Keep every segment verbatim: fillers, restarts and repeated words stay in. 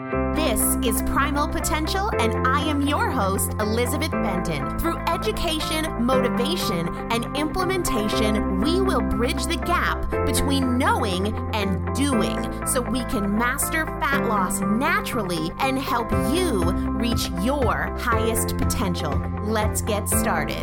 This is Primal Potential, and I am your host, Elizabeth Benton. Through education, motivation, and implementation, we will bridge the gap between knowing and doing so we can master fat loss naturally and help you reach your highest potential. Let's get started.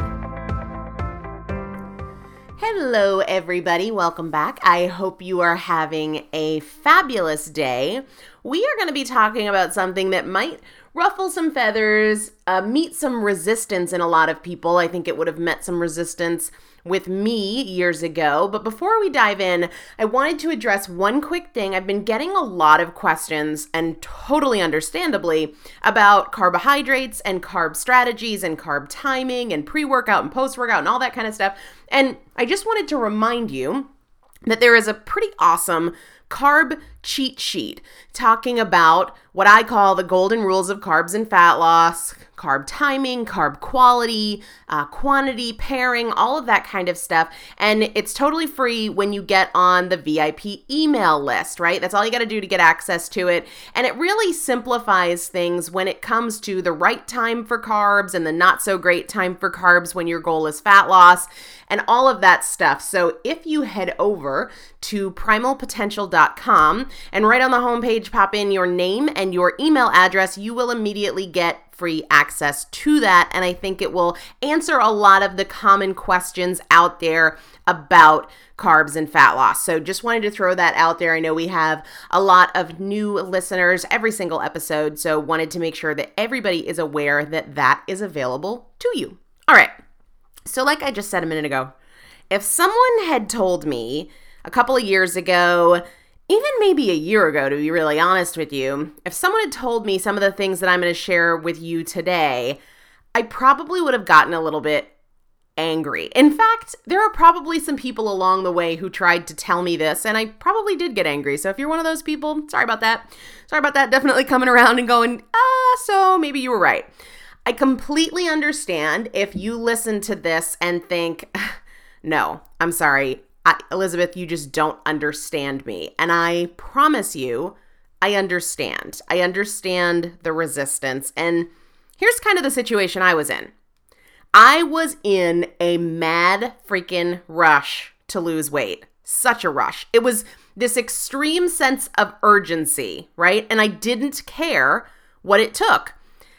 Hello, everybody. Welcome back. I hope you are having a fabulous day. We are going to be talking about something that might ruffle some feathers, uh, meet some resistance in a lot of people. I think it would have met some resistance with me years ago. But before we dive in, I wanted to address one quick thing. I've been getting a lot of questions, and totally understandably, about carbohydrates and carb strategies and carb timing and pre-workout and post-workout and all that kind of stuff. And I just wanted to remind you that there is a pretty awesome carb cheat sheet talking about what I call the golden rules of carbs and fat loss, carb timing, carb quality, uh, quantity, pairing, all of that kind of stuff. And it's totally free when you get on the V I P email list, right? That's all you got to do to get access to it. And it really simplifies things when it comes to the right time for carbs and the not so great time for carbs when your goal is fat loss and all of that stuff. So if you head over to primal potential dot com and right on the homepage pop in your name and your email address, you will immediately get free access to that. And I think it will answer a lot of the common questions out there about carbs and fat loss. So just wanted to throw that out there. I know we have a lot of new listeners every single episode, so wanted to make sure that everybody is aware that that is available to you. All right. So like I just said a minute ago, if someone had told me a couple of years ago, even maybe a year ago, to be really honest with you, if someone had told me some of the things that I'm going to share with you today, I probably would have gotten a little bit angry. In fact, there are probably some people along the way who tried to tell me this, and I probably did get angry. So if you're one of those people, sorry about that. Sorry about that. Definitely coming around and going, ah, so maybe you were right. I completely understand if you listen to this and think, no, I'm sorry. I, Elizabeth, you just don't understand me. And I promise you, I understand. I understand the resistance. And here's kind of the situation I was in. I was in a mad freaking rush to lose weight. Such a rush. It was this extreme sense of urgency, right? And I didn't care what it took.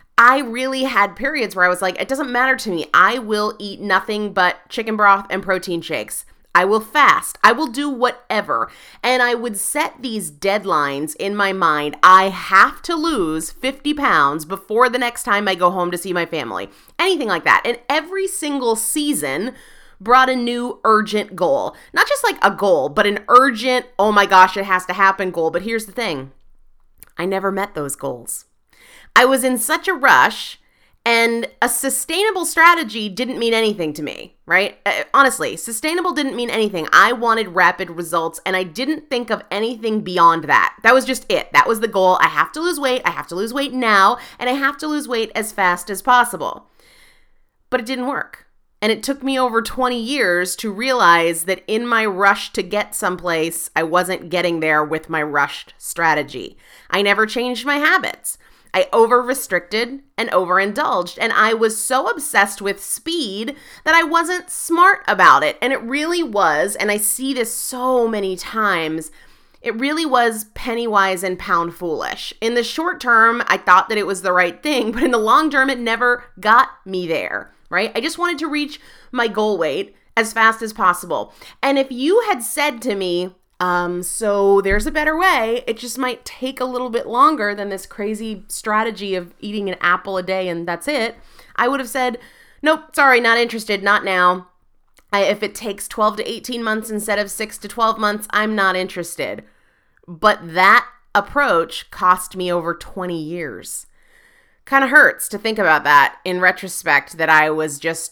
I really had periods where I was like, it doesn't matter to me. I will eat nothing but chicken broth and protein shakes. I will fast. I will do whatever. And I would set these deadlines in my mind. I have to lose fifty pounds before the next time I go home to see my family. Anything like that. And every single season brought a new urgent goal. Not just like a goal, but an urgent, oh my gosh, it has to happen goal. But here's the thing. I never met those goals. I was in such a rush, and a sustainable strategy didn't mean anything to me, right? Uh, honestly, sustainable didn't mean anything. I wanted rapid results, and I didn't think of anything beyond that. That was just it. That was the goal. I have to lose weight. I have to lose weight now, and I have to lose weight as fast as possible. But it didn't work. And it took me over twenty years to realize that in my rush to get someplace, I wasn't getting there with my rushed strategy. I never changed my habits. I over-restricted and overindulged, and I was so obsessed with speed that I wasn't smart about it. And it really was, and I see this so many times, it really was penny wise and pound foolish. In the short term, I thought that it was the right thing, but in the long term, it never got me there, right? I just wanted to reach my goal weight as fast as possible. And if you had said to me, Um, so there's a better way. It just might take a little bit longer than this crazy strategy of eating an apple a day and that's it. I would have said, nope, sorry, not interested, not now. I, if it takes twelve to eighteen months instead of six to twelve months, I'm not interested. But that approach cost me over twenty years. Kind of hurts to think about that in retrospect, that I was just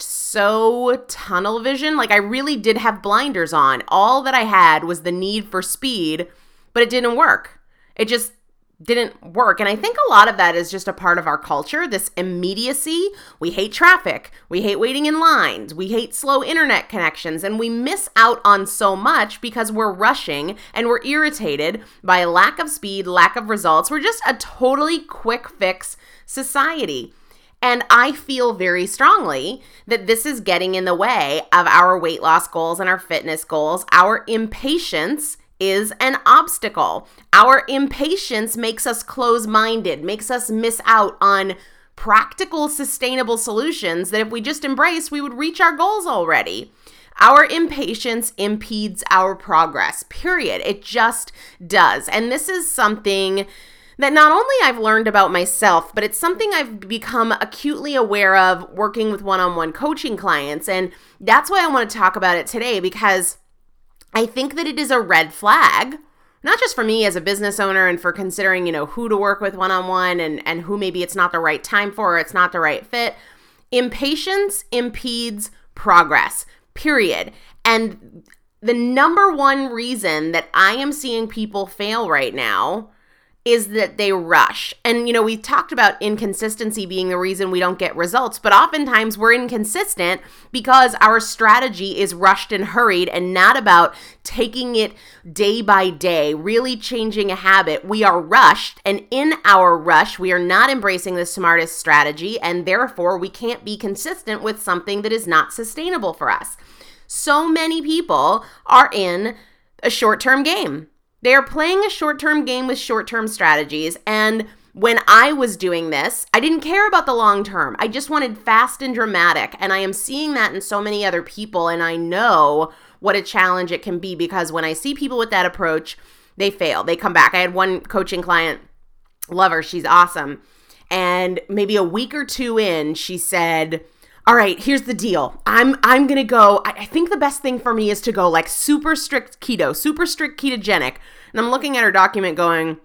so tunnel vision. Like I really did have blinders on. All that I had was the need for speed, but it didn't work. It just didn't work. And I think a lot of that is just a part of our culture, this immediacy. We hate traffic. We hate waiting in lines. We hate slow internet connections. And we miss out on so much because we're rushing and we're irritated by lack of speed, lack of results. We're just a totally quick fix society. And I feel very strongly that this is getting in the way of our weight loss goals and our fitness goals. Our impatience is an obstacle. Our impatience makes us close-minded, makes us miss out on practical, sustainable solutions that if we just embraced, we would reach our goals already. Our impatience impedes our progress, period. It just does. And this is something that not only I've learned about myself, but it's something I've become acutely aware of working with one-on-one coaching clients. And that's why I want to talk about it today, because I think that it is a red flag, not just for me as a business owner and for considering, you know, who to work with one-on-one and, and who maybe it's not the right time for or it's not the right fit. Impatience impedes progress, period. And the number one reason that I am seeing people fail right now is that they rush. And, you know, we talked about inconsistency being the reason we don't get results, but oftentimes we're inconsistent because our strategy is rushed and hurried and not about taking it day by day, really changing a habit. We are rushed, and in our rush, we are not embracing the smartest strategy, and therefore we can't be consistent with something that is not sustainable for us. So many people are in a short-term game. They are playing a short-term game with short-term strategies, and when I was doing this, I didn't care about the long term. I just wanted fast and dramatic, and I am seeing that in so many other people, and I know what a challenge it can be because when I see people with that approach, they fail. They come back. I had one coaching client, love her, she's awesome, and maybe a week or two in, she said, all right, here's the deal. I'm I'm going to go, I, I think the best thing for me is to go like super strict keto, super strict ketogenic. And I'm looking at her document going,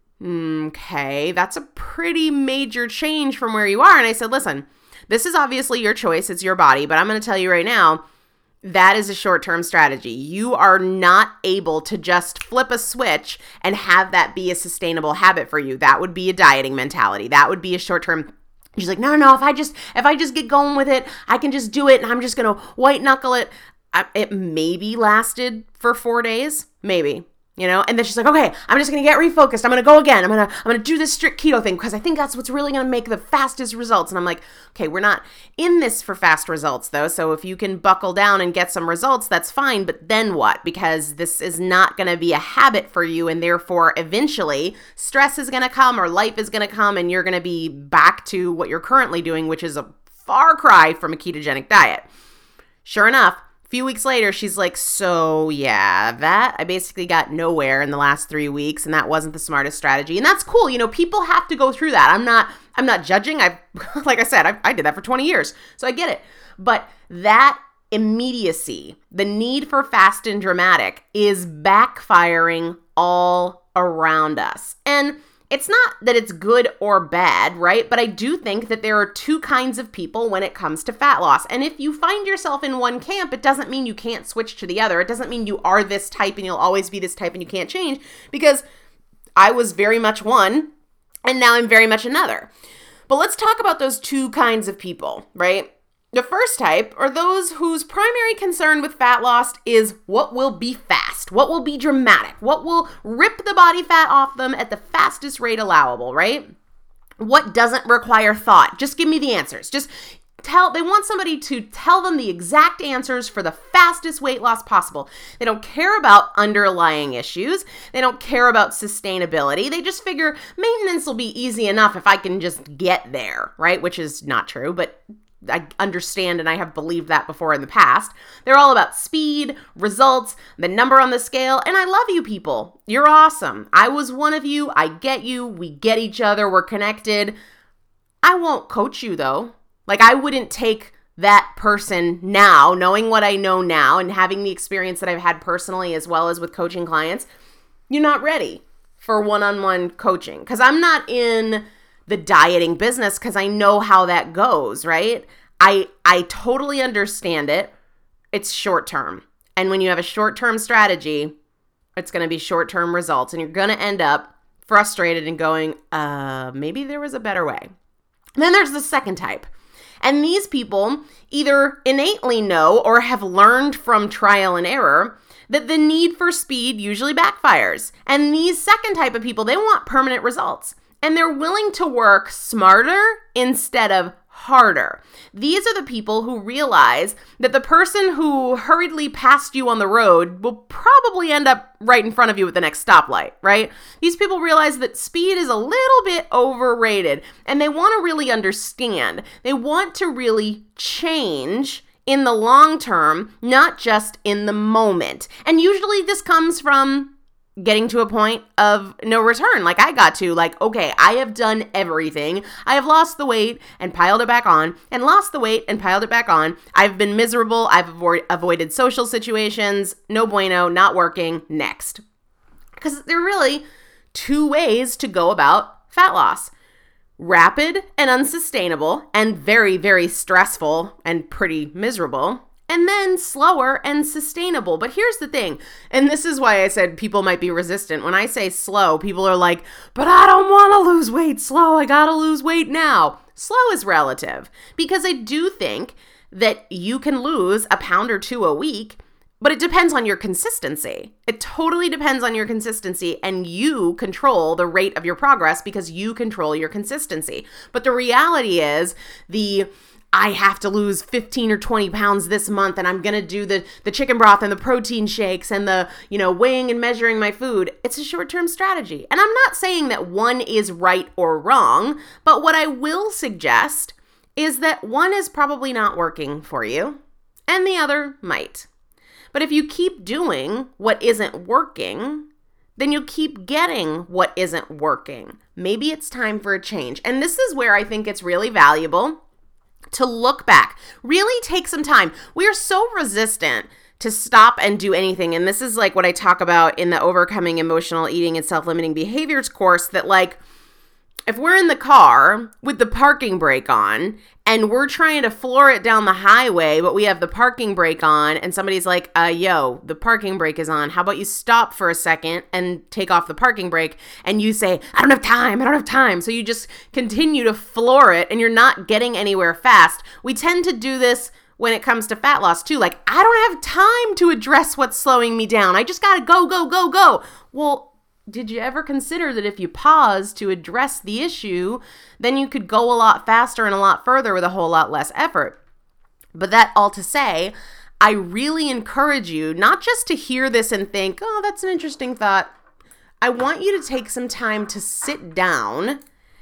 okay, that's a pretty major change from where you are. And I said, listen, this is obviously your choice. It's your body. But I'm going to tell you right now, that is a short-term strategy. You are not able to just flip a switch and have that be a sustainable habit for you. That would be a dieting mentality. That would be a short-term. She's like, no, no, no, if I just, if I just get going with it, I can just do it and I'm just going to white knuckle it. I, it maybe lasted for four days, maybe, you know? And then she's like, okay, I'm just going to get refocused. I'm going to go again. I'm going to, I'm going to do this strict keto thing because I think that's what's really going to make the fastest results. And I'm like, okay, we're not in this for fast results though. So if you can buckle down and get some results, that's fine. But then what? Because this is not going to be a habit for you. And therefore, eventually stress is going to come or life is going to come and you're going to be back to what you're currently doing, which is a far cry from a ketogenic diet. Sure enough, a few weeks later, she's like, so yeah, that I basically got nowhere in the last three weeks and that wasn't the smartest strategy. And that's cool. You know, people have to go through that. I'm not, I'm not judging. I, like I said, I, I did that for twenty years. So I get it. But that immediacy, the need for fast and dramatic is backfiring all around us. And it's not that it's good or bad, right? But I do think that there are two kinds of people when it comes to fat loss. And if you find yourself in one camp, it doesn't mean you can't switch to the other. It doesn't mean you are this type and you'll always be this type and you can't change, because I was very much one and now I'm very much another. But let's talk about those two kinds of people, right? The first type are those whose primary concern with fat loss is what will be fast, what will be dramatic, what will rip the body fat off them at the fastest rate allowable, right? What doesn't require thought. Just give me the answers. Just tell, they want somebody to tell them the exact answers for the fastest weight loss possible. They don't care about underlying issues. They don't care about sustainability. They just figure maintenance will be easy enough if I can just get there, right? Which is not true, but I understand and I have believed that before in the past. They're all about speed, results, the number on the scale, and I love you people. You're awesome. I was one of you. I get you. We get each other. We're connected. I won't coach you though. Like I wouldn't take that person now, knowing what I know now and having the experience that I've had personally as well as with coaching clients. You're not ready for one-on-one coaching because I'm not in the dieting business because I know how that goes, right? I I totally understand it. It's short term. And when you have a short term strategy, it's going to be short term results and you're going to end up frustrated and going, uh, maybe there was a better way. And then there's the second type. And these people either innately know or have learned from trial and error that the need for speed usually backfires. And these second type of people, they want permanent results. And they're willing to work smarter instead of harder. These are the people who realize that the person who hurriedly passed you on the road will probably end up right in front of you at the next stoplight, right? These people realize that speed is a little bit overrated, and they want to really understand. They want to really change in the long term, not just in the moment. And usually this comes from getting to a point of no return, like I got to, like, okay, I have done everything. I have lost the weight and piled it back on, and lost the weight and piled it back on. I've been miserable. I've avo- avoided social situations. No bueno, not working. Next. Because there are really two ways to go about fat loss. Rapid and unsustainable, and very, very stressful and pretty miserable. And then slower and sustainable. But here's the thing, and this is why I said people might be resistant. When I say slow, people are like, but I don't want to lose weight slow. I gotta lose weight now. Slow is relative, because I do think that you can lose a pound or two a week, but it depends on your consistency. It totally depends on your consistency, and you control the rate of your progress because you control your consistency. But the reality is the I have to lose fifteen or twenty pounds this month, and I'm going to do the, the chicken broth and the protein shakes and the, you know, weighing and measuring my food. It's a short-term strategy. And I'm not saying that one is right or wrong, but what I will suggest is that one is probably not working for you and the other might. But if you keep doing what isn't working, then you'll keep getting what isn't working. Maybe it's time for a change. And this is where I think it's really valuable to look back, really take some time. We are so resistant to stop and do anything. And this is like what I talk about in the Overcoming Emotional Eating and Self-Limiting Behaviors course, that like, if we're in the car with the parking brake on and we're trying to floor it down the highway, but we have the parking brake on and somebody's like, uh, yo, the parking brake is on. How about you stop for a second and take off the parking brake? And you say, I don't have time. I don't have time. So you just continue to floor it and you're not getting anywhere fast. We tend to do this when it comes to fat loss too. Like, I don't have time to address what's slowing me down. I just got to go, go, go, go. Well, did you ever consider that if you pause to address the issue, then you could go a lot faster and a lot further with a whole lot less effort? But that all to say, I really encourage you not just to hear this and think, oh, that's an interesting thought. I want you to take some time to sit down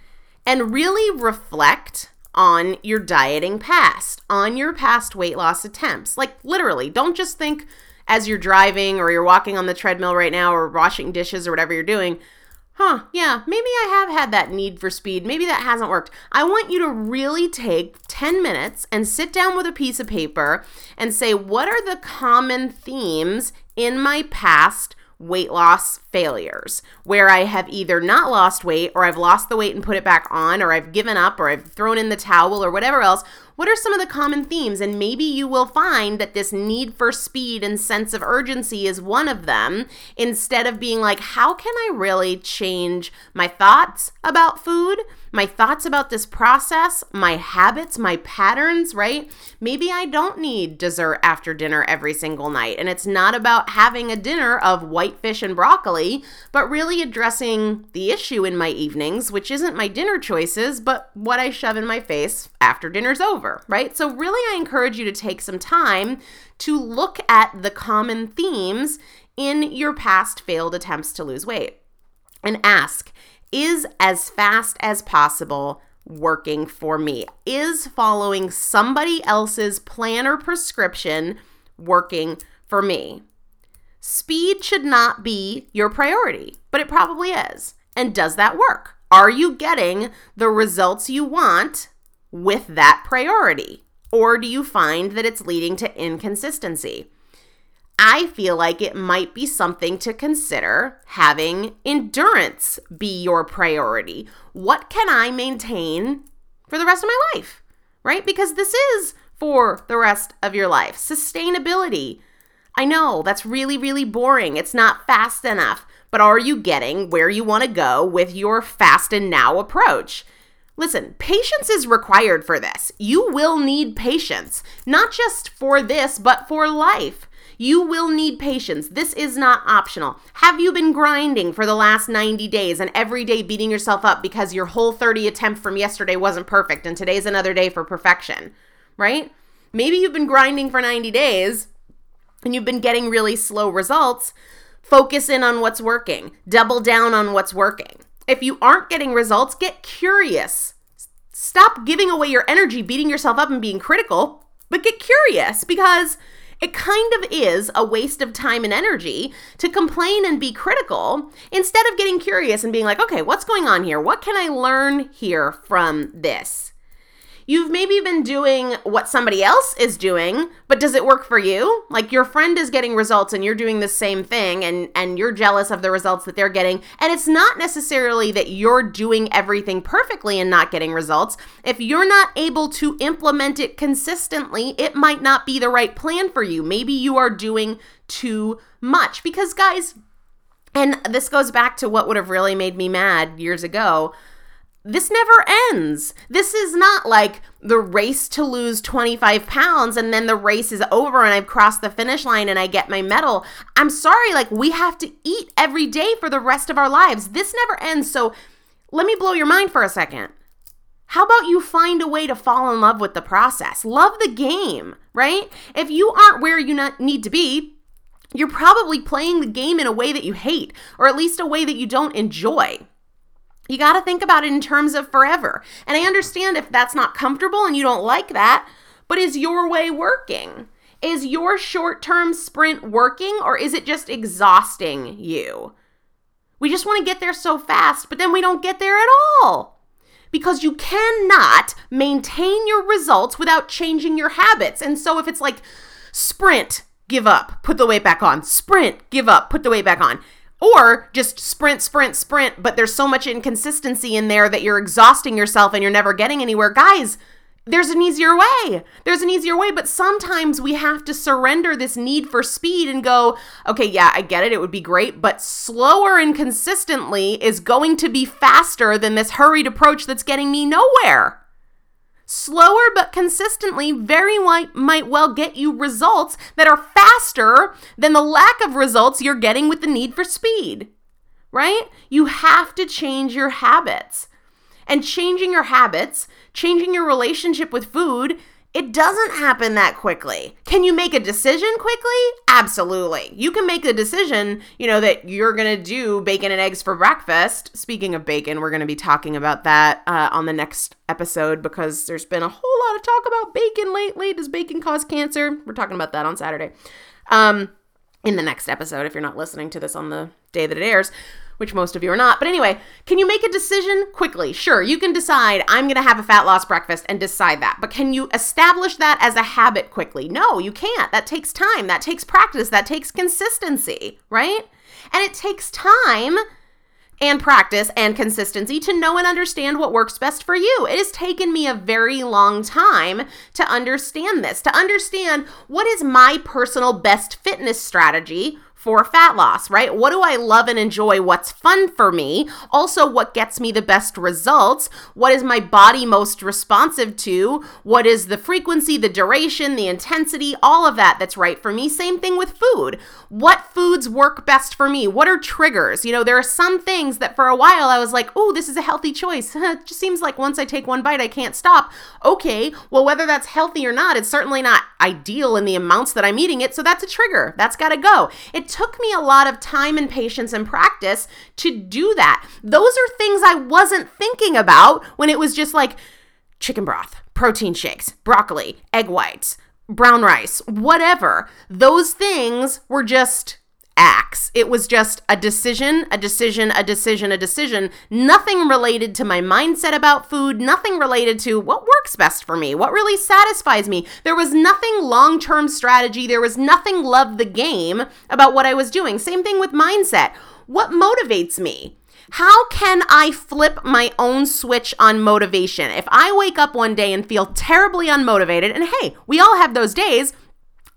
and really reflect on your dieting past, on your past weight loss attempts. Like literally, don't just think as you're driving or you're walking on the treadmill right now or washing dishes or whatever you're doing, huh, yeah, maybe I have had that need for speed. Maybe that hasn't worked. I want you to really take ten minutes and sit down with a piece of paper and say, what are the common themes in my past weight loss failures where I have either not lost weight or I've lost the weight and put it back on, or I've given up or I've thrown in the towel or whatever else? What are some of the common themes? And maybe you will find that this need for speed and sense of urgency is one of them, instead of being like, how can I really change my thoughts about food, my thoughts about this process, my habits, my patterns, right? Maybe I don't need dessert after dinner every single night. And it's not about having a dinner of white fish and broccoli, but really addressing the issue in my evenings, which isn't my dinner choices, but what I shove in my face after dinner's over, right? So really, I encourage you to take some time to look at the common themes in your past failed attempts to lose weight and ask, is as fast as possible working for me? Is following somebody else's plan or prescription working for me? Speed should not be your priority, but it probably is. And does that work? Are you getting the results you want with that priority? Or do you find that it's leading to inconsistency? I feel like it might be something to consider having endurance be your priority. What can I maintain for the rest of my life, right? Because this is for the rest of your life. Sustainability. I know that's really, really boring. It's not fast enough. but are you getting where you want to go with your fast and now approach? Listen, patience is required for this. You will need patience, not just for this, but for life. You will need patience. This is not optional. Have you been grinding for the last ninety days and every day beating yourself up because your whole thirty attempt from yesterday wasn't perfect and today's another day for perfection, right? Maybe you've been grinding for ninety days and you've been getting really slow results. Focus in on what's working. Double down on what's working. If you aren't getting results, get curious. Stop giving away your energy, beating yourself up and being critical, but get curious, because it kind of is a waste of time and energy to complain and be critical instead of getting curious and being like, okay, what's going on here? What can I learn here from this? You've maybe been doing what somebody else is doing, but does it work for you? Like your friend is getting results and you're doing the same thing and, and you're jealous of the results that they're getting. And it's not necessarily that you're doing everything perfectly and not getting results. If you're not able to implement it consistently, it might not be the right plan for you. Maybe you are doing too much because guys, and this goes back to what would have really made me mad years ago, this never ends. This is not like the race to lose twenty-five pounds and then the race is over and I've crossed the finish line and I get my medal. I'm sorry, like we have to eat every day for the rest of our lives. This never ends. So let me blow your mind for a second. How about you find a way to fall in love with the process? Love the game, right? If you aren't where you not need to be, you're probably playing the game in a way that you hate, or at least a way that you don't enjoy. You got to think about it in terms of forever. And I understand if that's not comfortable and you don't like that, but is your way working? Is your short-term sprint working, or is it just exhausting you? We just want to get there so fast, but then we don't get there at all. Because you cannot maintain your results without changing your habits. And so if it's like sprint, give up, put the weight back on, sprint, give up, put the weight back on, or just sprint, sprint, sprint, but there's so much inconsistency in there that you're exhausting yourself and you're never getting anywhere. Guys, there's an easier way. There's an easier way, but sometimes we have to surrender this need for speed and go, okay, yeah, I get it. It would be great, but slower and consistently is going to be faster than this hurried approach that's getting me nowhere. Slower but consistently very might, might well get you results that are faster than the lack of results you're getting with the need for speed, right? You have to change your habits. And changing your habits, changing your relationship with food, it doesn't happen that quickly. Can you make a decision quickly? Absolutely. You can make a decision, you know, that you're going to do bacon and eggs for breakfast. Speaking of bacon, we're going to be talking about that uh, on the next episode because there's been a whole lot of talk about bacon lately. Does bacon cause cancer? We're talking about that on Saturday. Um, in the next episode, if you're not listening to this on the day that it airs, which most of you are not. But anyway, can you make a decision quickly? Sure, you can decide I'm going to have a fat loss breakfast and decide that. But can you establish that as a habit quickly? No, you can't. That takes time. That takes practice. That takes consistency, right? And it takes time and practice and consistency to know and understand what works best for you. It has taken me a very long time to understand this, to understand what is my personal best fitness strategy for fat loss, right? What do I love and enjoy? What's fun for me? Also, what gets me the best results? What is my body most responsive to? What is the frequency, the duration, the intensity, all of that that's right for me? Same thing with food. What foods work best for me? What are triggers? You know, there are some things that for a while I was like, oh, this is a healthy choice. It just seems like once I take one bite, I can't stop. Okay, well, whether that's healthy or not, it's certainly not ideal in the amounts that I'm eating it. So that's a trigger. That's got to go. It took me a lot of time and patience and practice to do that. Those are things I wasn't thinking about when it was just like chicken broth, protein shakes, broccoli, egg whites, brown rice, whatever. Those things were just acts. It was just a decision, a decision, a decision, a decision. Nothing related to my mindset about food, nothing related to what works best for me, what really satisfies me. There was nothing long-term strategy. There was nothing love the game about what I was doing. Same thing with mindset. What motivates me? How can I flip my own switch on motivation? If I wake up one day and feel terribly unmotivated, and hey, we all have those days,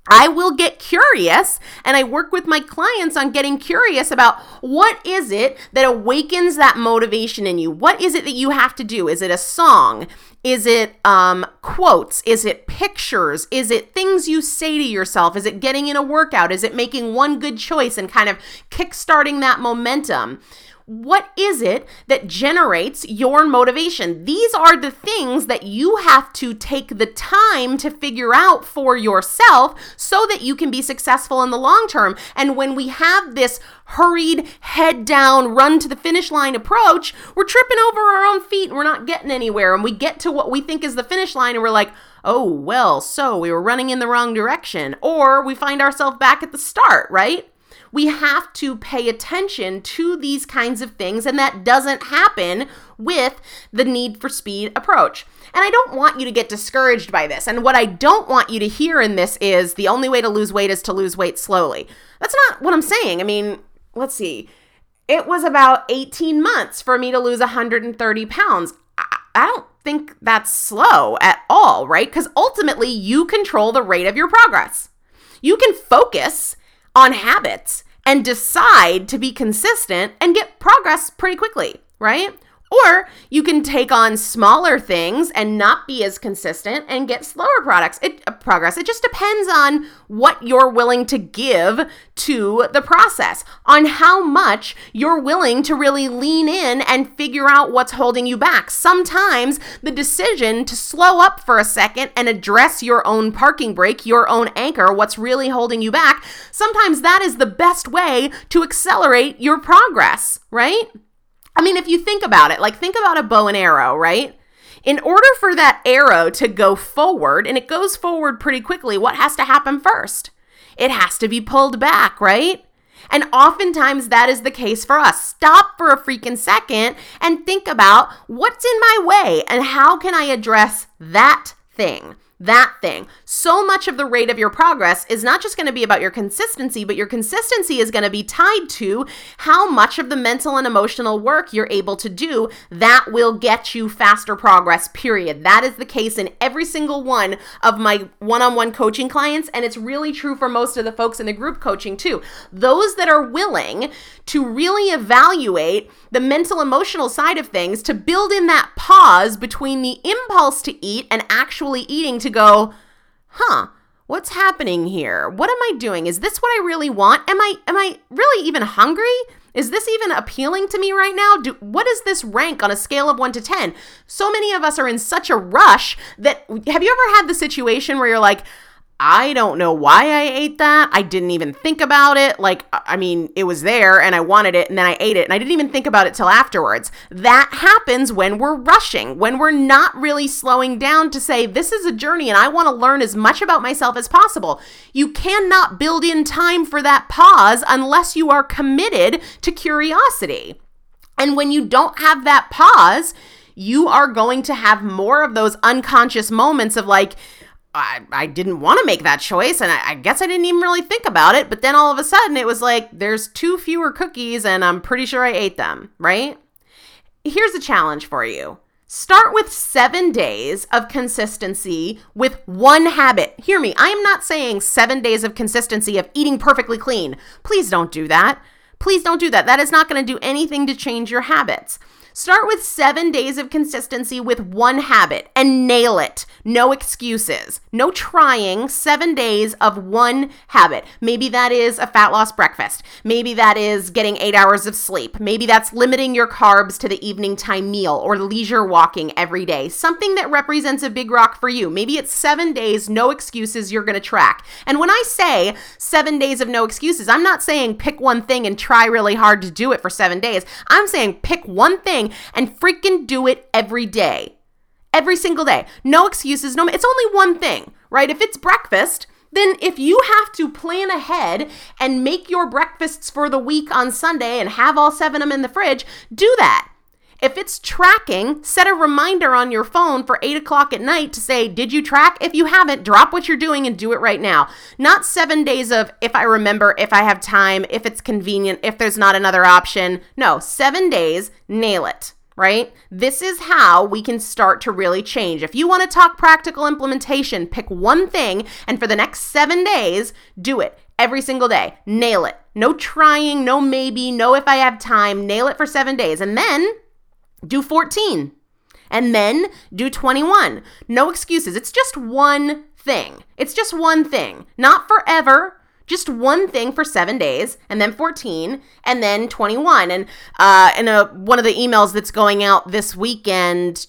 I will get curious, and I work with my clients on getting curious about what is it that awakens that motivation in you? What is it that you have to do? Is it a song? Is it um, quotes? Is it pictures? Is it things you say to yourself? Is it getting in a workout? Is it making one good choice and kind of kickstarting that momentum? What is it that generates your motivation? These are the things that you have to take the time to figure out for yourself so that you can be successful in the long term. And when we have this hurried, head down, run to the finish line approach, we're tripping over our own feet and we're not getting anywhere. And we get to what we think is the finish line and we're like, oh, well, so we were running in the wrong direction. Or we find ourselves back at the start, right? We have to pay attention to these kinds of things, and that doesn't happen with the need for speed approach. And I don't want you to get discouraged by this. And what I don't want you to hear in this is the only way to lose weight is to lose weight slowly. That's not what I'm saying. I mean, let's see. It was about eighteen months for me to lose one hundred thirty pounds. I, I don't think that's slow at all, right? Because ultimately, you control the rate of your progress. You can focus on habits and decide to be consistent and get progress pretty quickly, right? Or you can take on smaller things and not be as consistent and get slower products. It, uh, progress. It just depends on what you're willing to give to the process, on how much you're willing to really lean in and figure out what's holding you back. Sometimes the decision to slow up for a second and address your own parking brake, your own anchor, what's really holding you back, sometimes that is the best way to accelerate your progress, right? I mean, if you think about it, like think about a bow and arrow, right? In order for that arrow to go forward, and it goes forward pretty quickly, what has to happen first? It has to be pulled back, right? And oftentimes that is the case for us. Stop for a freaking second and think about what's in my way and how can I address that thing? That thing. So much of the rate of your progress is not just going to be about your consistency, but your consistency is going to be tied to how much of the mental and emotional work you're able to do that will get you faster progress, period. That is the case in every single one of my one-on-one coaching clients, and it's really true for most of the folks in the group coaching too. Those that are willing to really evaluate the mental emotional side of things, to build in that pause between the impulse to eat and actually eating, to go, huh, what's happening here? What am I doing? Is this what I really want? Am I am I really even hungry? Is this even appealing to me right now? Do, what does this rank on a scale of one to ten? So many of us are in such a rush that, have you ever had the situation where you're like, I don't know why I ate that. I didn't even think about it. Like, I mean, it was there and I wanted it and then I ate it and I didn't even think about it till afterwards. That happens when we're rushing, when we're not really slowing down to say, this is a journey and I want to learn as much about myself as possible. You cannot build in time for that pause unless you are committed to curiosity. And when you don't have that pause, you are going to have more of those unconscious moments of like, I, I didn't want to make that choice, and I, I guess I didn't even really think about it, but then all of a sudden it was like, there's two fewer cookies, and I'm pretty sure I ate them, right? Here's a challenge for you. Start with seven days of consistency with one habit. Hear me, I am not saying seven days of consistency of eating perfectly clean. Please don't do that. Please don't do that. That is not going to do anything to change your habits. Start with seven days of consistency with one habit and nail it. No excuses. No trying. Seven days of one habit. Maybe that is a fat loss breakfast. Maybe that is getting eight hours of sleep. Maybe that's limiting your carbs to the evening time meal or leisure walking every day. Something that represents a big rock for you. Maybe it's seven days, no excuses you're going to track. And when I say seven days of no excuses, I'm not saying pick one thing and try really hard to do it for seven days. I'm saying pick one thing and freaking do it every day. Every single day. No excuses. No, it's only one thing, right? If it's breakfast, then if you have to plan ahead and make your breakfasts for the week on Sunday and have all seven of them in the fridge, do that. If it's tracking, set a reminder on your phone for eight o'clock at night to say, did you track? If you haven't, drop what you're doing and do it right now. Not seven days of if I remember, if I have time, if it's convenient, if there's not another option. No, seven days, nail it. right? This is how we can start to really change. If you want to talk practical implementation, pick one thing, and for the next seven days, do it every single day. Nail it. No trying, no maybe, no if I have time. Nail it for seven days. And then do fourteen. And then do twenty-one. No excuses. It's just one thing. It's just one thing. Not forever. Just one thing for seven days, and then fourteen, and then twenty-one. And uh, in a, one of the emails that's going out this weekend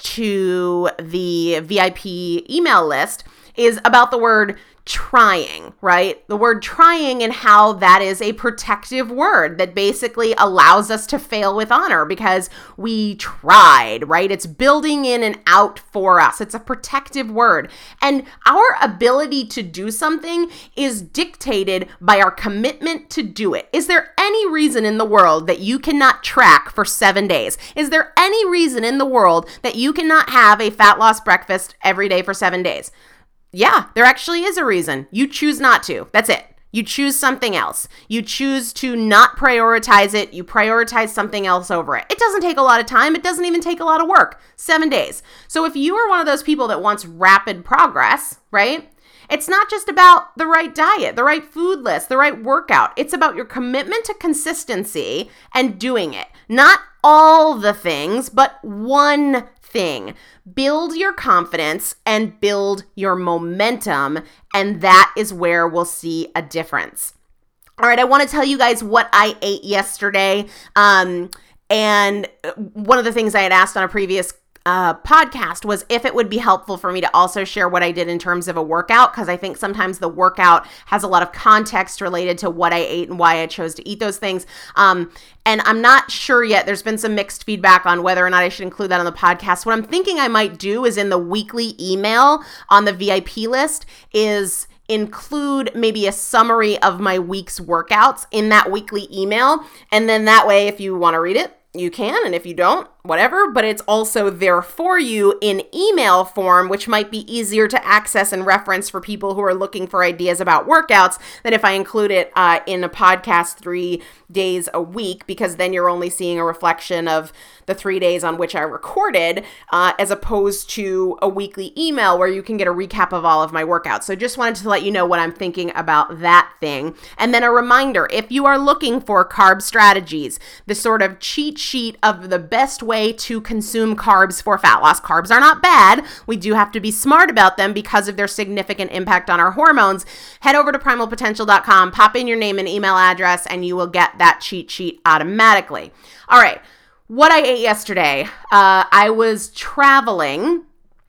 to the V I P email list is about the word trying, right? The word trying and how that is a protective word that basically allows us to fail with honor because we tried, right? It's building in and out for us. It's a protective word. And our ability to do something is dictated by our commitment to do it. Is there any reason in the world that you cannot track for seven days? Is there any reason in the world that you cannot have a fat loss breakfast every day for seven days? Yeah, there actually is a reason. You choose not to. That's it. You choose something else. You choose to not prioritize it. You prioritize something else over it. It doesn't take a lot of time. It doesn't even take a lot of work. Seven days. So if you are one of those people that wants rapid progress, right? It's not just about the right diet, the right food list, the right workout. It's about your commitment to consistency and doing it. Not all the things, but one thing. Build your confidence and build your momentum, and that is where we'll see a difference. All right, I want to tell you guys what I ate yesterday. Um, and one of the things I had asked on a previous Uh, podcast was if it would be helpful for me to also share what I did in terms of a workout, because I think sometimes the workout has a lot of context related to what I ate and why I chose to eat those things. Um, and I'm not sure yet. There's been some mixed feedback on whether or not I should include that on the podcast. What I'm thinking I might do is in the weekly email on the V I P list is include maybe a summary of my week's workouts in that weekly email. And then that way, if you want to read it, you can. And if you don't, whatever, but it's also there for you in email form, which might be easier to access and reference for people who are looking for ideas about workouts than if I include it uh, in a podcast three days a week, because then you're only seeing a reflection of the three days on which I recorded, uh, as opposed to a weekly email where you can get a recap of all of my workouts. So just wanted to let you know what I'm thinking about that thing. And then a reminder, if you are looking for carb strategies, the sort of cheat sheet of the best way to consume carbs for fat loss. Carbs are not bad. We do have to be smart about them because of their significant impact on our hormones. Head over to primal potential dot com, pop in your name and email address, and you will get that cheat sheet automatically. All right. What I ate yesterday, uh, I was traveling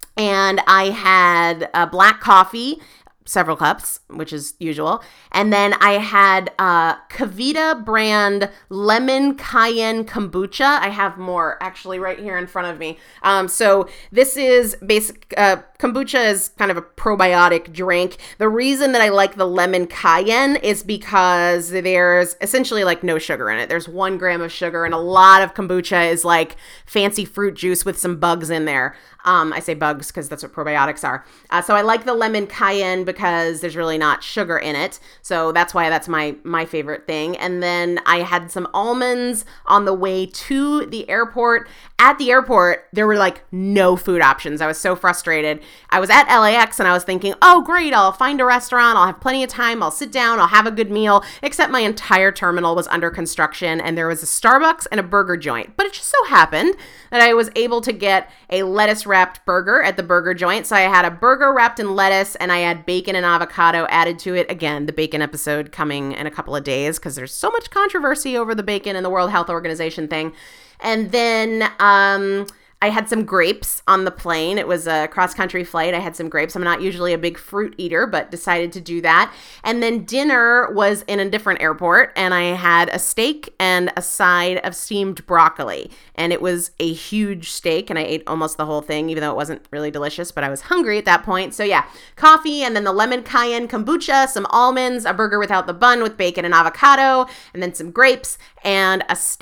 and I had a black coffee, several cups, which is usual. And then I had uh, Kavita brand lemon cayenne kombucha. I have more actually right here in front of me. Um, so this is basic, uh, kombucha is kind of a probiotic drink. The reason that I like the lemon cayenne is because there's essentially like no sugar in it. There's one gram of sugar, and a lot of kombucha is like fancy fruit juice with some bugs in there. Um, I say bugs because that's what probiotics are. Uh, so I like the lemon cayenne because there's really not sugar in it. So that's why that's my my favorite thing. And then I had some almonds on the way to the airport. At the airport, there were like no food options. I was so frustrated. I was at L A X and I was thinking, oh, great, I'll find a restaurant. I'll have plenty of time. I'll sit down. I'll have a good meal. Except my entire terminal was under construction and there was a Starbucks and a burger joint. But it just so happened that I was able to get a lettuce wrapped burger at the burger joint. So I had a burger wrapped in lettuce and I had bacon and avocado added to it. Again, the bacon episode coming in a couple of days because there's so much controversy over the bacon and the World Health Organization thing. And then um, I had some grapes on the plane. It was a cross-country flight. I had some grapes. I'm not usually a big fruit eater, but decided to do that. And then dinner was in a different airport, and I had a steak and a side of steamed broccoli. And it was a huge steak, and I ate almost the whole thing, even though it wasn't really delicious, but I was hungry at that point. So yeah, coffee, and then the lemon cayenne kombucha, some almonds, a burger without the bun with bacon and avocado, and then some grapes, and a steak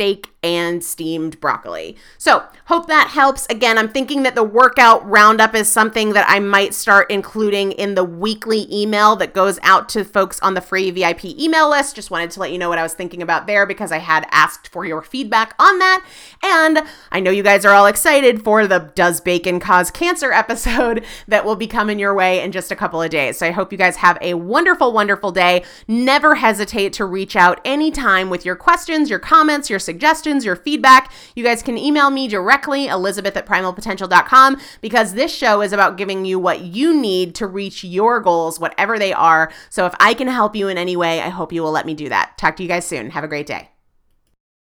and steamed broccoli. So hope that helps. Again, I'm thinking that the workout roundup is something that I might start including in the weekly email that goes out to folks on the free V I P email list. Just wanted to let you know what I was thinking about there because I had asked for your feedback on that. And I know you guys are all excited for the Does Bacon Cause Cancer episode that will be coming your way in just a couple of days. So I hope you guys have a wonderful, wonderful day. Never hesitate to reach out anytime with your questions, your comments, your suggestions, your feedback. You guys can email me directly, Elizabeth at primal potential dot com, because this show is about giving you what you need to reach your goals, whatever they are. So if I can help you in any way, I hope you will let me do that. Talk to you guys soon. Have a great day.